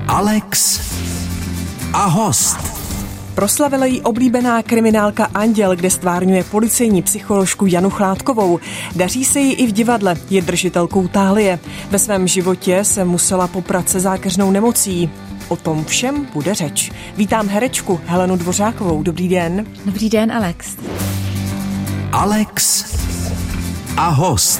Alex a host. Proslavila jí oblíbená kriminálka Anděl, kde stvárňuje policejní psycholožku Janu Chládkovou. Daří se jí i v divadle, je držitelkou tálie. Ve svém životě se musela poprat se zákeřnou nemocí. O tom všem bude řeč. Vítám herečku Helenu Dvořákovou. Dobrý den. Dobrý den, Alex. Alex a host.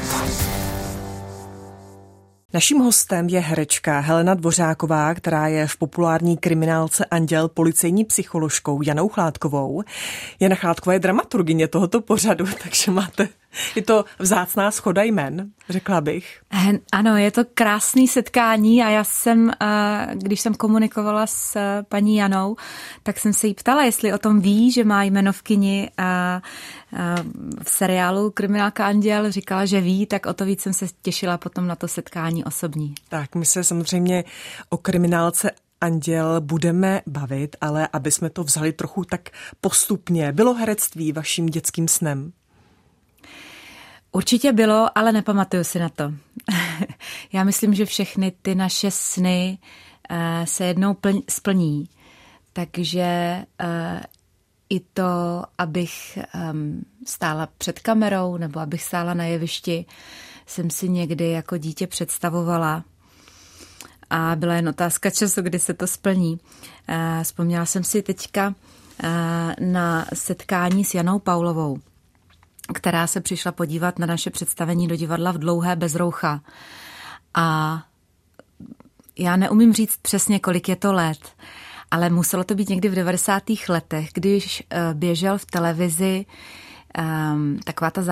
Naším hostem je herečka Helena Dvořáková, která je v populární kriminálce Anděl policejní psycholožkou Janou Chládkovou. Jana Chládková je dramaturgyně tohoto pořadu, takže je to vzácná shoda jmen, řekla bych. Ano, je to krásný setkání a já jsem, když jsem komunikovala s paní Janou, tak jsem se jí ptala, jestli o tom ví, že má jmenovkyni v seriálu Kriminálka Anděl. Říkala, že ví, tak o to víc jsem se těšila potom na to setkání osobní. Tak, my se samozřejmě o kriminálce Anděl budeme bavit, ale aby jsme to vzali trochu tak postupně. Bylo herectví vaším dětským snem? Určitě bylo, ale nepamatuju si na to. Já myslím, že všechny ty naše sny se jednou splní. Takže i to, abych stála před kamerou nebo abych stála na jevišti, jsem si někdy jako dítě představovala. A byla jen otázka času, kdy se to splní. Vzpomněla jsem si teďka na setkání s Janou Paulovou, která se přišla podívat na naše představení do divadla v Dlouhé bez roucha. A já neumím říct přesně, kolik je to let, ale muselo to být někdy v 90. letech, když běžel v televizi taková ta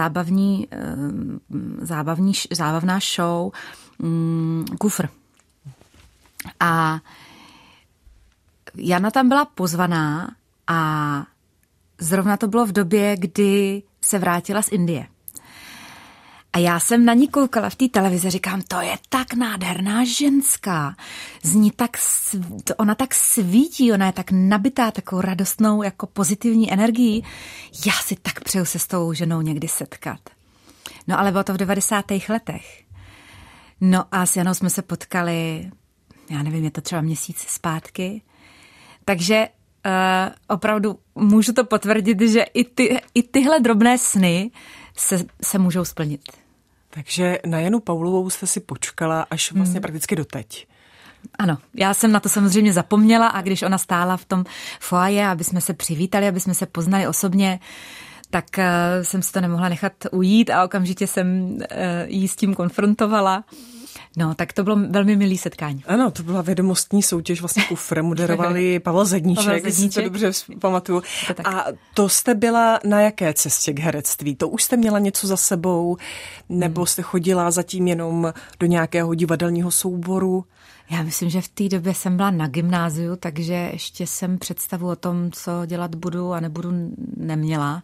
zábavná show Kufr. A Jana tam byla pozvaná a zrovna to bylo v době, kdy se vrátila z Indie. A já jsem na ní koukala v té televizi, říkám, to je tak nádherná ženská. Ona tak svítí, ona je tak nabitá takovou radostnou, jako pozitivní energií. Já si tak přeju se s tou ženou někdy setkat. No ale bylo to v 90. letech. No a s Janou jsme se potkali, já nevím, je to třeba měsíc zpátky. Takže opravdu můžu to potvrdit, že i tyhle drobné sny se můžou splnit. Takže na Janu Paulovou jste si počkala až vlastně prakticky doteď. Ano, já jsem na to samozřejmě zapomněla a když ona stála v tom foaje, aby jsme se přivítali, aby jsme se poznali osobně, tak jsem si to nemohla nechat ujít a okamžitě jsem jí s tím konfrontovala. No, tak to bylo velmi milý setkání. Ano, to byla vědomostní soutěž, vlastně Kufr, moderovali Pavel Zedníček, jestli to dobře pamatuju. A to jste byla na jaké cestě k herectví? To už jste měla něco za sebou, nebo jste chodila zatím jenom do nějakého divadelního souboru? Já myslím, že v té době jsem byla na gymnáziu, takže ještě jsem představu o tom, co dělat budu a nebudu, neměla.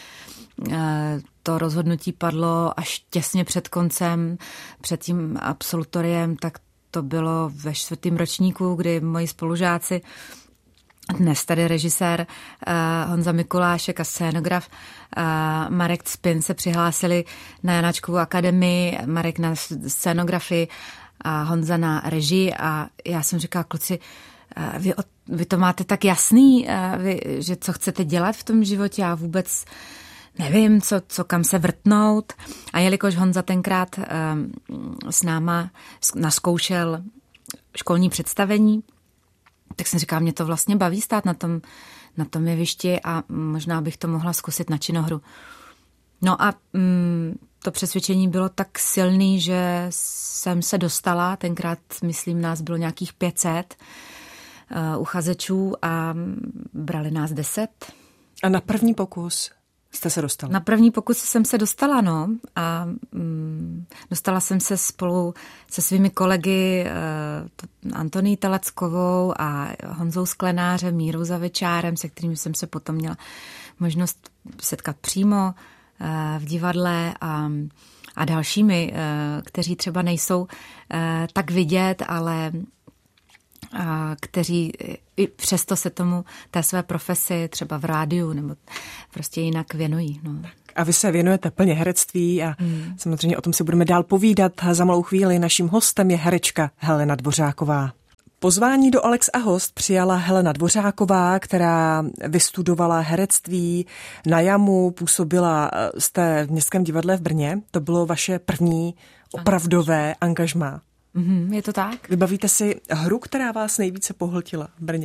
To rozhodnutí padlo až těsně před koncem, před tím absolutoriem, tak to bylo ve 4. ročníku, kdy moji spolužáci, dnes tady režisér Honza Mikulášek a scénograf Marek Cpin se přihlásili na Janáčkovu akademii, Marek na scénografii a Honza na režii a já jsem říkala, kluci, vy to máte tak jasný, že co chcete dělat v tom životě, já vůbec nevím, co kam se vrtnout. A jelikož Honza tenkrát s náma naskoušel školní představení, tak jsem říkala, mě to vlastně baví stát na tom jevišti a možná bych to mohla zkusit na činohru. No a to přesvědčení bylo tak silný, že jsem se dostala, tenkrát, myslím, nás bylo nějakých 500 uchazečů a brali nás 10. A na první pokus jste se dostala? Na první pokus jsem se dostala, no. A dostala jsem se spolu se svými kolegy Antoní Teleckovou a Honzou Sklenářem, Mírou Zavečárem, se kterými jsem se potom měla možnost setkat přímo v divadle a dalšími, kteří třeba nejsou tak vidět, ale kteří i přesto se tomu té své profesi třeba v rádiu nebo prostě jinak věnují. No. A vy se věnujete plně herectví a samozřejmě o tom si budeme dál povídat. Za malou chvíli naším hostem je herečka Helena Dvořáková. Pozvání do Alex a host přijala Helena Dvořáková, která vystudovala herectví na JAMu, působila jste v Městském divadle v Brně. To bylo vaše první opravdové angažmá. Je to tak? Vybavíte si hru, která vás nejvíce pohltila v Brně?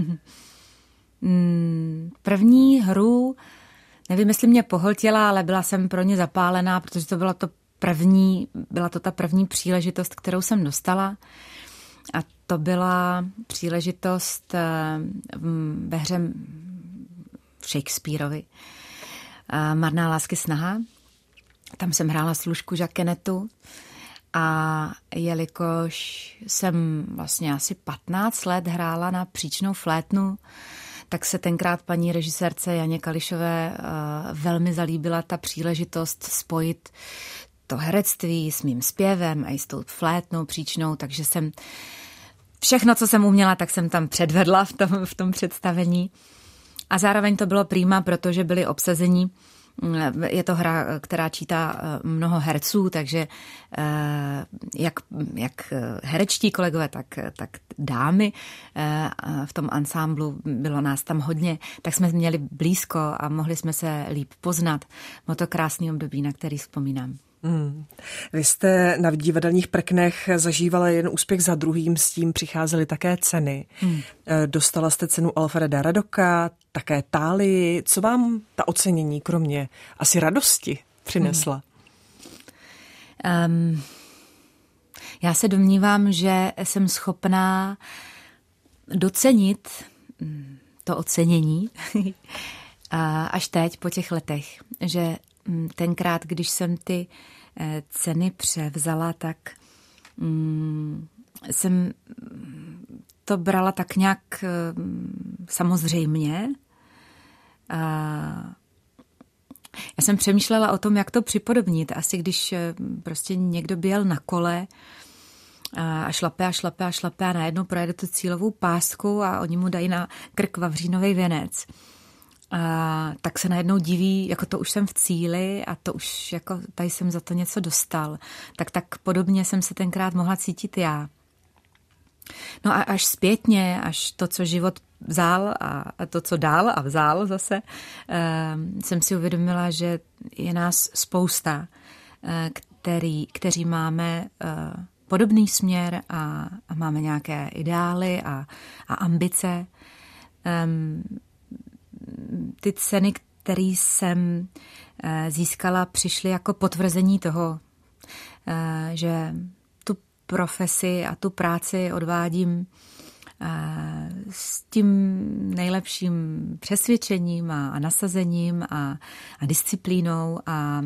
První hru, nevím, jestli mě pohltila, ale byla jsem pro ně zapálená, protože to byla to ta první příležitost, kterou jsem dostala. A to byla příležitost ve hře Shakespeareovi. Marná lásky snaha. Tam jsem hrála služku Jacquenetu. A jelikož jsem vlastně asi 15 let hrála na příčnou flétnu, tak se tenkrát paní režisérce Janě Kališové velmi zalíbila ta příležitost spojit to herectví s mým zpěvem a i s tou flétnou příčnou, takže jsem všechno, co jsem uměla, tak jsem tam předvedla v tom představení. A zároveň to bylo prima, protože byli obsazení. Je to hra, která čítá mnoho herců, takže jak herečtí kolegové, tak dámy v tom ansámblu, bylo nás tam hodně, tak jsme měli blízko a mohli jsme se líp poznat. Bylo to krásný období, na který vzpomínám. Vy jste na divadelních prknech zažívala jen úspěch za druhým, s tím přicházely také ceny. Dostala jste cenu Alfreda Radoka, také Tálii. Co vám ta ocenění, kromě asi radosti, přinesla? Já se domnívám, že jsem schopná docenit to ocenění až teď po těch letech, že tenkrát, když jsem ty ceny převzala, tak jsem to brala tak nějak samozřejmě. Já jsem přemýšlela o tom, jak to připodobnit. Asi když prostě někdo běl na kole a šlape a najednou projede tu cílovou pásku a oni mu dají na krk vavřínový věnec. Tak se najednou diví, jako to už jsem v cíli a to už jako tady jsem za to něco dostal. Tak podobně jsem se tenkrát mohla cítit já. No a až zpětně, až to, co život vzal a to, co dal a vzal zase, jsem si uvědomila, že je nás spousta, kteří máme podobný směr a máme nějaké ideály a ambice. Ty ceny, které jsem získala, přišly jako potvrzení toho, že tu profesi a tu práci odvádím s tím nejlepším přesvědčením a nasazením a disciplínou a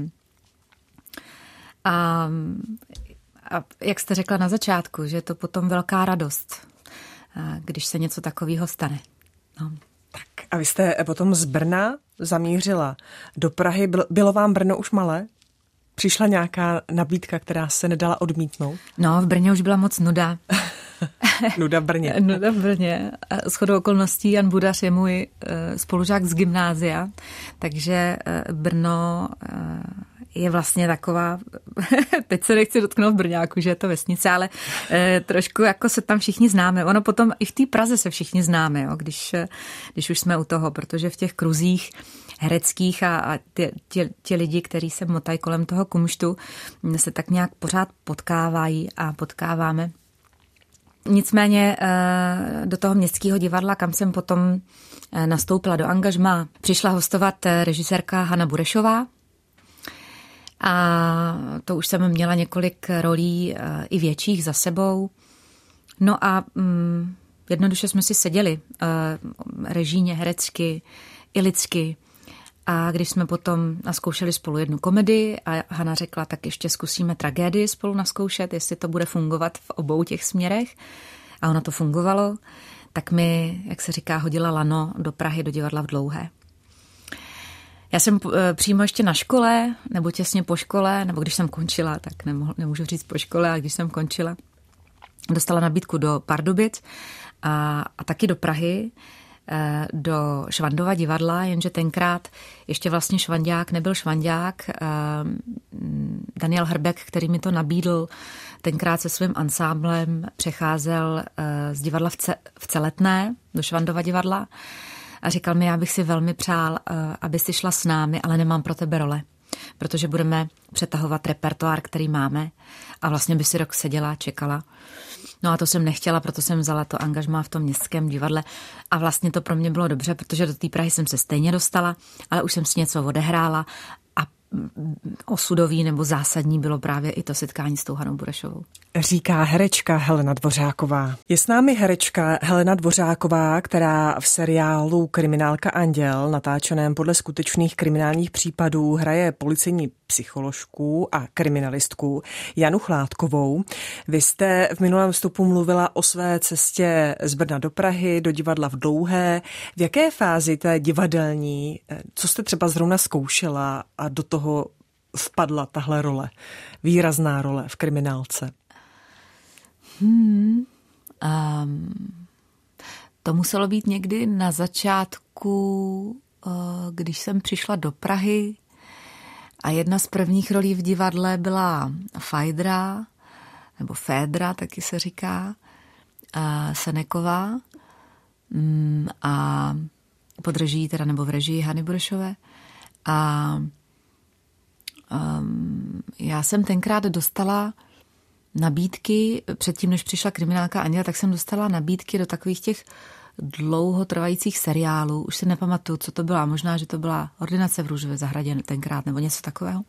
jak jste řekla na začátku, že je to potom velká radost, když se něco takového stane. No. Tak a vy jste potom z Brna zamířila do Prahy. Bylo vám Brno už malé? Přišla nějaká nabídka, která se nedala odmítnout? No, v Brně už byla moc nuda. Nuda v Brně. Nuda v Brně. Shodou okolností Jan Budař je můj spolužák z gymnázia, takže Brno je vlastně taková, teď se nechci dotknout Brňáku, že je to vesnice, ale trošku jako se tam všichni známe. Ono potom i v té Praze se všichni známe, jo, když už jsme u toho, protože v těch kruzích hereckých a ti lidi, kteří se motají kolem toho kumštu, se tak nějak pořád potkávají a potkáváme. Nicméně do toho Městského divadla, kam jsem potom nastoupila do angažmá, přišla hostovat režisérka Hana Burešová. A to už jsem měla několik rolí i větších za sebou. No a jednoduše jsme si seděli režijně, herecky i lidsky. A když jsme potom naskoušeli spolu jednu komedii a Hana řekla, tak ještě zkusíme tragédii spolu naskoušet, jestli to bude fungovat v obou těch směrech. A ono to fungovalo, tak mi, jak se říká, hodila lano do Prahy, do divadla v Dlouhé. Já jsem přímo ještě na škole, nebo těsně po škole, nebo když jsem končila, tak nemůžu říct po škole, ale když jsem končila, dostala nabídku do Pardubic a taky do Prahy, do Švandova divadla, jenže tenkrát ještě vlastně švandák nebyl švandák. Daniel Hrbek, který mi to nabídl, tenkrát se svým ansámblem přecházel z divadla v Celetné do Švandova divadla a říkal mi, já bych si velmi přál, aby si šla s námi, ale nemám pro tebe role, protože budeme přetahovat repertoár, který máme a vlastně by si rok seděla a čekala. No a to jsem nechtěla, proto jsem vzala to angažmá v tom městském divadle a vlastně to pro mě bylo dobře, protože do té Prahy jsem se stejně dostala, ale už jsem si něco odehrála a osudový nebo zásadní bylo právě i to setkání s tou Hanou Burešovou. Říká herečka Helena Dvořáková. Je s námi herečka Helena Dvořáková, která v seriálu Kriminálka Anděl, natáčeném podle skutečných kriminálních případů, hraje policejní psycholožku a kriminalistku Janu Chládkovou. Vy jste v minulém vstupu mluvila o své cestě z Brna do Prahy, do divadla v Dlouhé. V jaké fázi té divadelní, co jste třeba zrovna zkoušela a do toho vpadla tahle role, výrazná role v kriminálce? To muselo být někdy na začátku, když jsem přišla do Prahy a jedna z prvních rolí v divadle byla Fajdra, nebo Fédra, taky se říká, Seneková a pod režií teda, nebo v režii Hany Burešové. A já jsem tenkrát dostala nabídky, předtím, než přišla Kriminálka Anděl, tak jsem dostala nabídky do takových těch dlouhotrvajících seriálů. Už si nepamatuju, co to byla. Možná, že to byla Ordinace v Růžové zahradě tenkrát, nebo něco takového.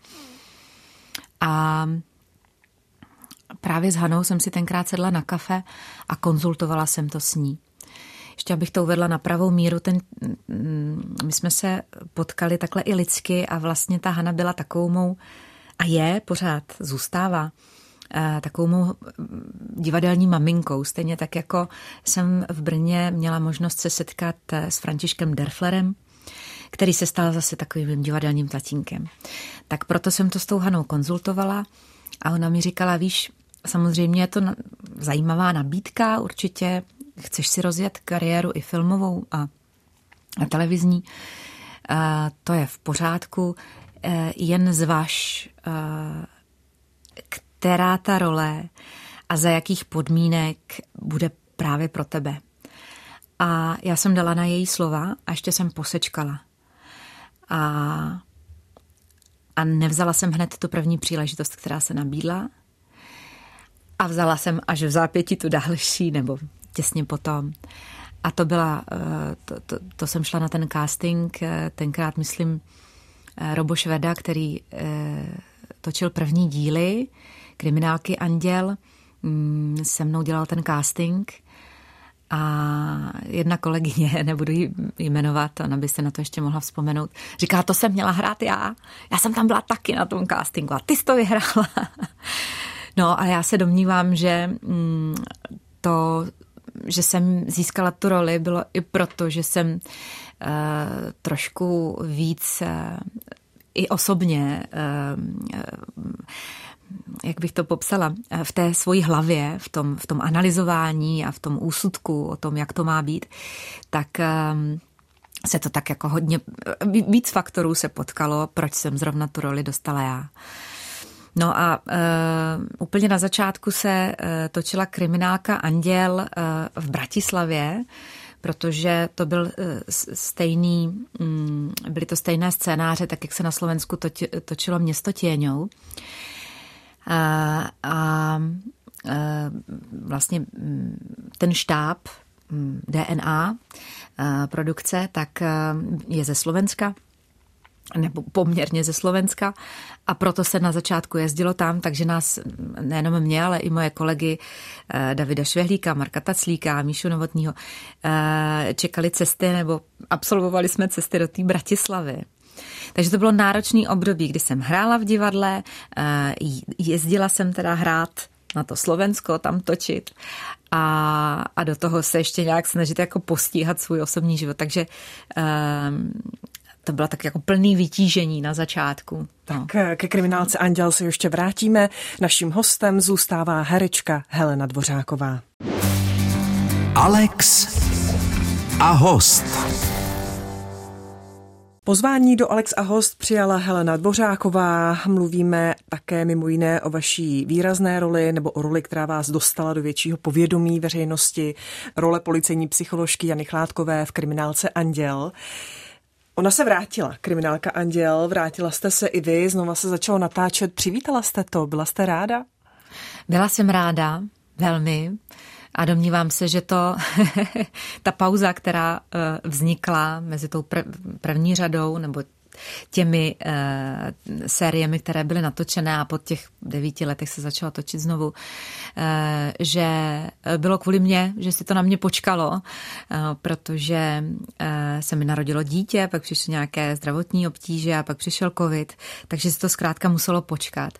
A právě s Hanou jsem si tenkrát sedla na kafe a konzultovala jsem to s ní. Ještě abych to uvedla na pravou míru, my jsme se potkali takhle i lidsky a vlastně ta Hana byla takovou mou, a je, pořád zůstává, takovou mou divadelní maminkou. Stejně tak, jako jsem v Brně měla možnost se setkat s Františkem Derflerem, který se stal zase takovým divadelním tatínkem. Tak proto jsem to s tou Hanou konzultovala a ona mi říkala, víš, samozřejmě je to zajímavá nabídka, určitě chceš si rozjet kariéru i filmovou a televizní, to je v pořádku, jen zvaž, která ta role a za jakých podmínek bude právě pro tebe. A já jsem dala na její slova a ještě jsem posečkala. A nevzala jsem hned tu první příležitost, která se nabídla. A vzala jsem až v zápětí tu další, nebo těsně potom. A to byla, to jsem šla na ten casting, tenkrát myslím Robo Šveda, který točil první díly Kriminálky Anděl, se mnou dělal ten casting a jedna kolegyně, nebudu ji jmenovat, ona by se na to ještě mohla vzpomenout, říká, to jsem měla hrát já jsem tam byla taky na tom castingu a ty jsi to vyhrála. No a já se domnívám, že že jsem získala tu roli, bylo i proto, že jsem trošku víc i osobně, jak bych to popsala, v té svojí hlavě, v tom analyzování a v tom úsudku o tom, jak to má být, tak se to tak jako hodně, víc faktorů se potkalo, proč jsem zrovna tu roli dostala já. No a úplně na začátku se točila Kriminálka Anděl v Bratislavě, protože to byl byly to stejné scénáře, tak jak se na Slovensku točilo Město těňou. A vlastně ten štáb DNA produkce, tak je ze Slovenska, nebo poměrně ze Slovenska a proto se na začátku jezdilo tam, takže nás, nejenom mě, ale i moje kolegy Davida Švehlíka, Marka Taclíka, Míšu Novotního, čekali cesty nebo absolvovali jsme cesty do té Bratislavy. Takže to bylo náročný období, kdy jsem hrála v divadle, jezdila jsem teda hrát na to Slovensko, tam točit a do toho se ještě nějak snažit jako postíhat svůj osobní život. Takže to bylo tak jako plný vytížení na začátku. No. Tak ke Kriminálce Anděl se ještě vrátíme. Naším hostem zůstává herečka Helena Dvořáková. Alex a host. Pozvání do Alex a host přijala Helena Dvořáková. Mluvíme také mimo jiné o vaší výrazné roli nebo o roli, která vás dostala do většího povědomí veřejnosti. Role policejní psycholožky Jany Chládkové v kriminálce Anděl. Ona se vrátila, kriminálka Anděl, vrátila jste se i vy, znova se začalo natáčet. Přivítala jste to, byla jste ráda? Byla jsem ráda, velmi. A domnívám se, že to ta pauza, která vznikla mezi tou první řadou nebo těmi sériemi, které byly natočené a po těch 9 letech se začala točit znovu, že bylo kvůli mně, že si to na mě počkalo, protože se mi narodilo dítě, pak přišly nějaké zdravotní obtíže a pak přišel covid, takže si to zkrátka muselo počkat.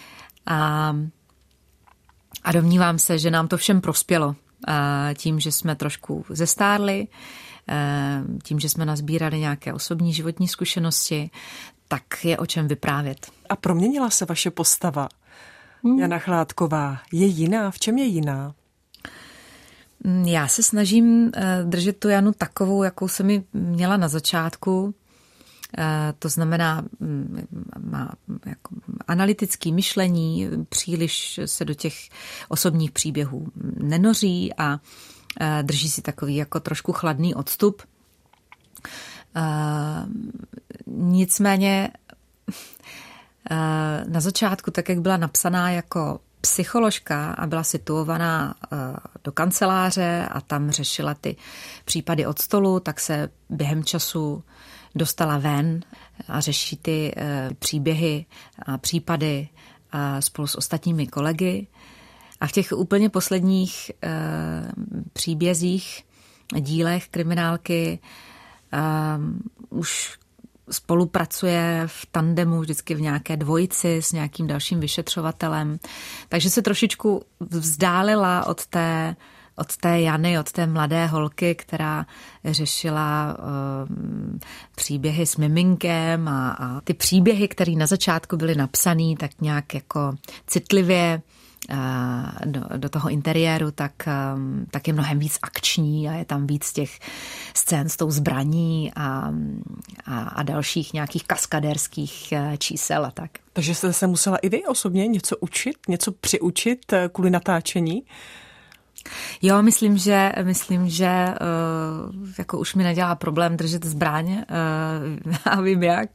A domnívám se, že nám to všem prospělo tím, že jsme trošku zestárli, tím, že jsme nazbírali nějaké osobní životní zkušenosti, tak je o čem vyprávět. A proměnila se vaše postava? Jana Chládková je jiná? V čem je jiná? Já se snažím držet tu Janu takovou, jakou jsem ji měla na začátku. To znamená, má jako analytické myšlení, příliš se do těch osobních příběhů nenoří a drží si takový jako trošku chladný odstup. Nicméně na začátku, tak jak byla napsaná jako psycholožka a byla situovaná do kanceláře a tam řešila ty případy od stolu, tak se během času dostala ven a řeší ty příběhy a případy spolu s ostatními kolegy. A v těch úplně posledních příbězích, dílech kriminálky už spolupracuje v tandemu, vždycky v nějaké dvojici s nějakým dalším vyšetřovatelem. Takže se trošičku vzdálila od té Jany, od té mladé holky, která řešila příběhy s miminkem a ty příběhy, které na začátku byly napsané tak nějak jako citlivě do toho interiéru, tak je mnohem víc akční a je tam víc těch scén s tou zbraní a dalších nějakých kaskadérských čísel a tak. Takže jste se musela i vy osobně něco učit, něco přiučit kvůli natáčení? Jo, myslím, že jako už mi nedělá problém držet zbraň a vím jak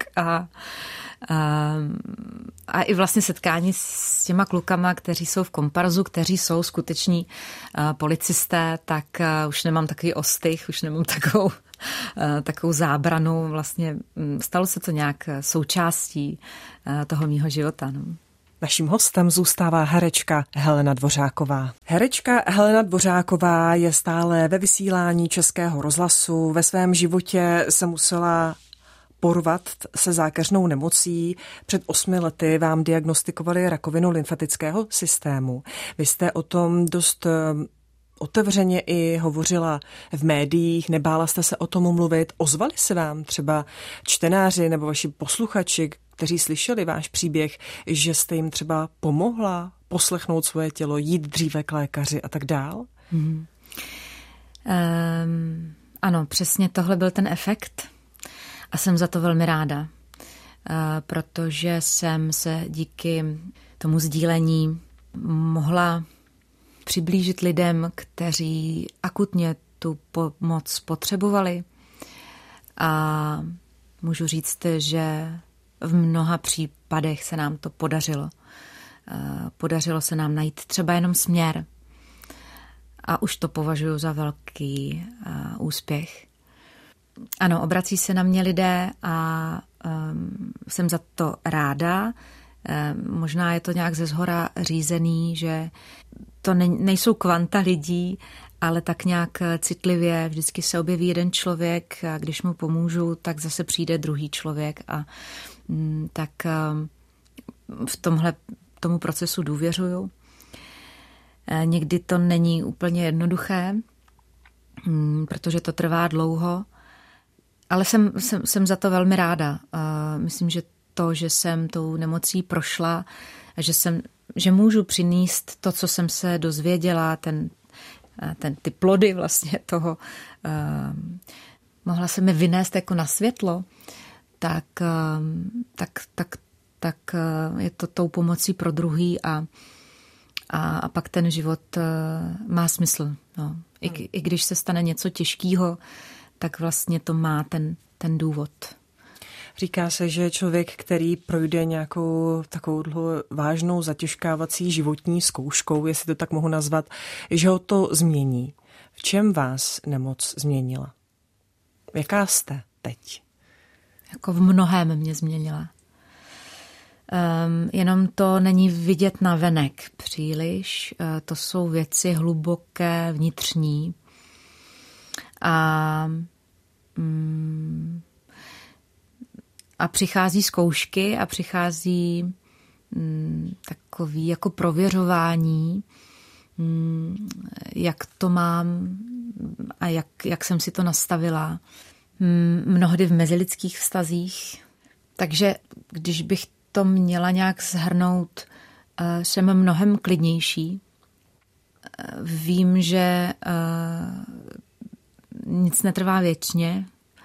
a i vlastně setkání s těma klukama, kteří jsou v komparzu, kteří jsou skuteční policisté, tak už nemám takový ostych, už nemám takovou zábranu. Vlastně stalo se to nějak součástí toho mýho života. No. Naším hostem zůstává herečka Helena Dvořáková. Herečka Helena Dvořáková je stále ve vysílání Českého rozhlasu. Ve svém životě se musela porvat se zákeřnou nemocí. Před 8 lety vám diagnostikovali rakovinu lymfatického systému. Vy jste o tom dost otevřeně i hovořila v médiích, nebála jste se o tom mluvit. Ozvali se vám třeba čtenáři nebo vaši posluchači, kteří slyšeli váš příběh, že jste jim třeba pomohla poslechnout svoje tělo, jít dříve k lékaři a tak dál? Ano, přesně tohle byl ten efekt a jsem za to velmi ráda, protože jsem se díky tomu sdílení mohla přiblížit lidem, kteří akutně tu pomoc potřebovali a můžu říct, že v mnoha případech se nám to podařilo. Podařilo se nám najít třeba jenom směr. A už to považuji za velký úspěch. Ano, obrací se na mě lidé a jsem za to ráda. Možná je to nějak ze zhora řízený, že to nejsou kvanta lidí, ale tak nějak citlivě vždycky se objeví jeden člověk a když mu pomůžu, tak zase přijde druhý člověk a tak v tomu procesu důvěřuju. Někdy to není úplně jednoduché, protože to trvá dlouho, ale jsem za to velmi ráda. Myslím, že to, že jsem tou nemocí prošla, že můžu přinést to, co jsem se dozvěděla, ten ty plody vlastně toho, mohla se mi vynést jako na světlo, tak je to tou pomocí pro druhý a pak ten život má smysl. No. I když se stane něco těžkého, tak vlastně to má ten důvod. Říká se, že člověk, který projde nějakou takovou vážnou zatěžkávací životní zkouškou, jestli to tak mohu nazvat, že ho to změní. V čem vás nemoc změnila? Jaká jste teď? Jako v mnohém mě změnila. Jenom to není vidět na venek příliš. To jsou věci hluboké, vnitřní. A přichází zkoušky a přichází takový jako prověřování, jak to mám a jak jsem si to nastavila. Mnohdy v mezilidských vztazích. Takže když bych to měla nějak shrnout, jsem mnohem klidnější. Vím, že nic netrvá věčně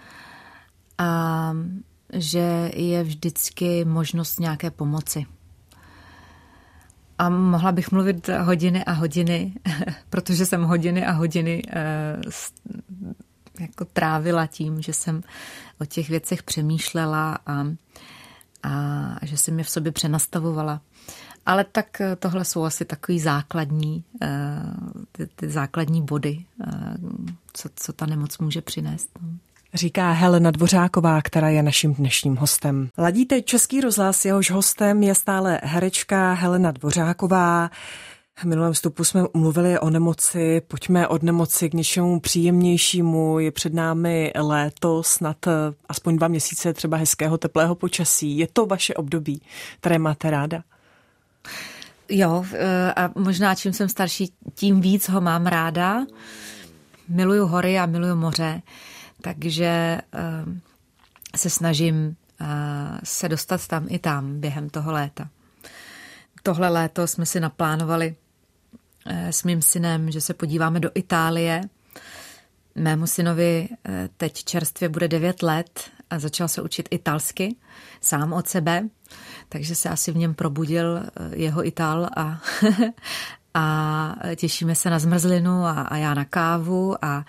a že je vždycky možnost nějaké pomoci. A mohla bych mluvit hodiny a hodiny, protože jsem hodiny a hodiny jako trávila tím, že jsem o těch věcech přemýšlela a že jsem je v sobě přenastavovala. Ale tak tohle jsou asi takový základní, ty základní body, co ta nemoc může přinést. Říká Helena Dvořáková, která je naším dnešním hostem. Ladíte Český rozhlas, jehož hostem je stále herečka Helena Dvořáková. V minulém vstupu jsme mluvili o nemoci, pojďme od nemoci k něčemu příjemnějšímu. Je před námi léto, snad aspoň 2 měsíce třeba hezkého teplého počasí. Je to vaše období, které máte ráda? Jo, a možná čím jsem starší, tím víc ho mám ráda. Miluju hory a miluju moře, takže se snažím se dostat tam i tam během toho léta. Tohle léto jsme si naplánovali s mým synem, že se podíváme do Itálie. Mému synovi teď čerstvě bude 9 let a začal se učit italsky sám od sebe, takže se asi v něm probudil jeho Ital a těšíme se na zmrzlinu a já na kávu a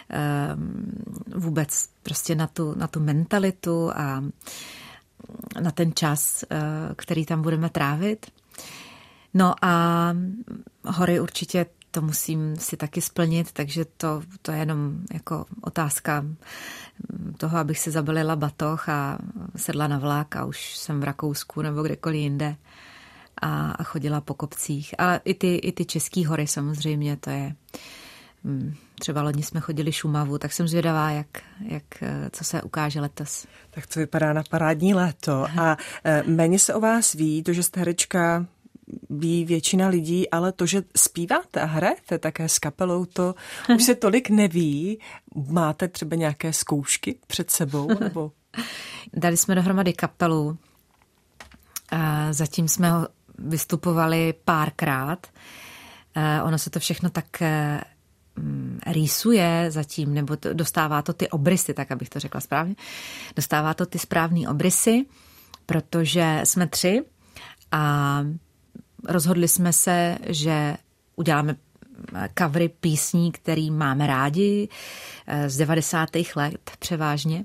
vůbec prostě na tu mentalitu a na ten čas, který tam budeme trávit. No a hory určitě to musím si taky splnit, takže to je jenom jako otázka toho, abych si zabalila batoh a sedla na vlak a už jsem v Rakousku nebo kdekoliv jinde a chodila po kopcích. Ale i ty český hory samozřejmě, to je třeba loni jsme chodili Šumavu, tak jsem zvědavá, co se ukáže letos. Tak to vypadá na parádní léto. A méně se o vás ví, to, že jste herečka, ví většina lidí, ale to, že zpíváte a hrajete také s kapelou, to už se tolik neví. Máte třeba nějaké zkoušky před sebou? Nebo? Dali jsme dohromady kapelu. Zatím jsme ho vystupovali párkrát. Ono se to všechno tak rýsuje zatím, nebo dostává to ty obrysy, tak abych to řekla správně. Dostává to ty správný obrysy, protože jsme 3 a rozhodli jsme se, že uděláme covery písní, který máme rádi z 90. let převážně.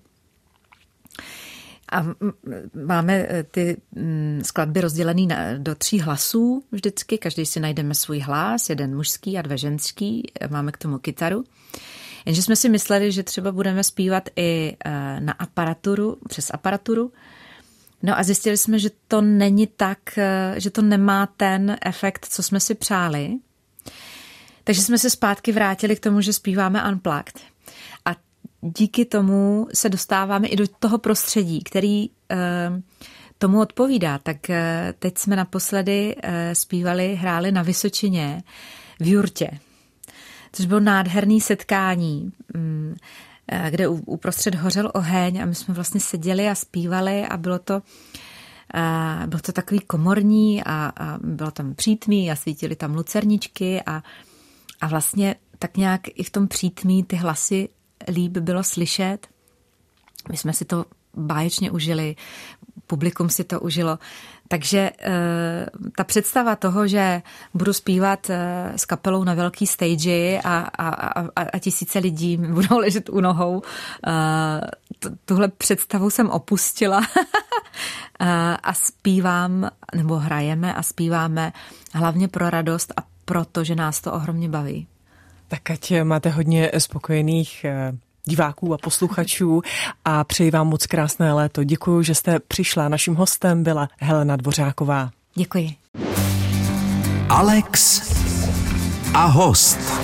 A máme ty skladby rozdělený do 3 hlasů vždycky. Každý si najdeme svůj hlas, 1 mužský a 2 ženský. Máme k tomu kytaru. Jenže jsme si mysleli, že třeba budeme zpívat i na aparaturu, přes aparaturu. No a zjistili jsme, že to není tak, že to nemá ten efekt, co jsme si přáli. Takže jsme se zpátky vrátili k tomu, že zpíváme unplugged. A díky tomu se dostáváme i do toho prostředí, který tomu odpovídá. Tak teď jsme naposledy hráli na Vysočině v jurtě, což bylo nádherný setkání, kde uprostřed hořel oheň a my jsme vlastně seděli a zpívali a bylo to takový komorní a bylo tam přítmí a svítily tam lucerničky a vlastně tak nějak i v tom přítmí ty hlasy líp bylo slyšet. My jsme si to báječně užili, publikum si to užilo. Takže ta představa toho, že budu zpívat s kapelou na velký stage a tisíce lidí budou ležet u nohou, tuhle představu jsem opustila a zpívám, nebo hrajeme a zpíváme hlavně pro radost a proto, že nás to ohromně baví. Tak ať máte hodně spokojených diváků a posluchačů a přeji vám moc krásné léto. Děkuji, že jste přišla. Naším hostem byla Helena Dvořáková. Děkuji. Alex a host.